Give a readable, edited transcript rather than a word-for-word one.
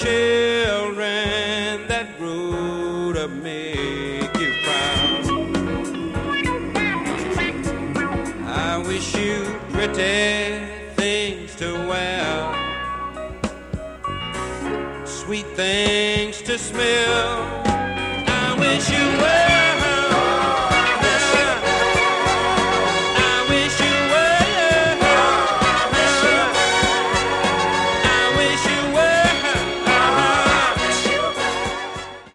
children that grew to make you proud. I wish you pretty things to wear, sweet things to smell. I wish you were